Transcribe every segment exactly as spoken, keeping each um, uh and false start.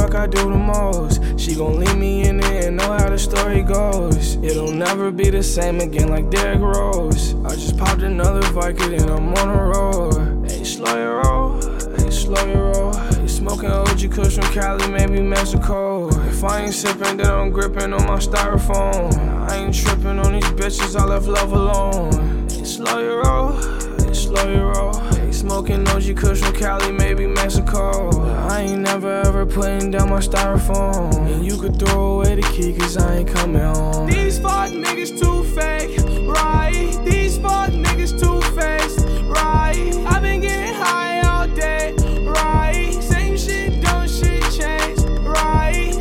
York, I do the most. She gon' leave me in it and know how the story goes. It'll never be the same again like Derrick Rose. I just popped another Vicodin and I'm on a roll. Hey, slow your roll, hey, slow your roll. Hey, smoking O G Kush from Cali, maybe Mexico. If I ain't sipping, then I'm gripping on my styrofoam. I ain't tripping on these bitches, I left love alone. Hey, slow your roll, hey, slow your roll. Hey, smoking O G Kush from Cali, maybe Mexico. I ain't never ever putting down my styrofoam. And you could throw away the key, cause I ain't coming home. These fuck niggas too fake, right? These fuck niggas too faced, right? I've been getting high all day, right? Same shit, don't shit change, right?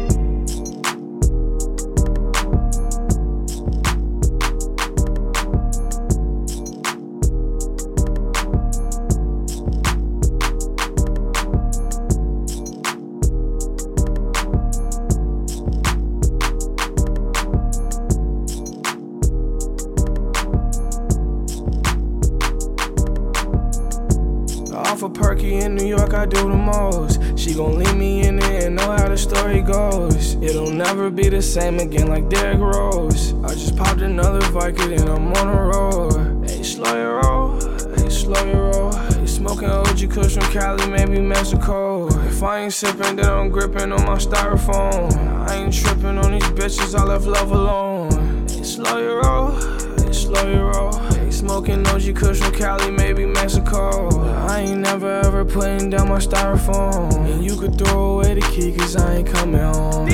Off a perky in New York, I do the most. She gon' leave me in it and know how the story goes. It'll never be the same again like Derrick Rose. I just popped another Vicodin and I'm on a roll. Hey, slow your roll, hey, slow your roll. Hey, smoking O G Kush from Cali, maybe Mexico. If I ain't sipping, then I'm gripping on my styrofoam. I ain't tripping on these bitches, I left love alone. Hey, slow your roll, hey, slow your roll. Smoking O G Kush from Cali, maybe Mexico. I ain't never ever putting down my styrofoam. And you could throw away the key, cause I ain't coming home.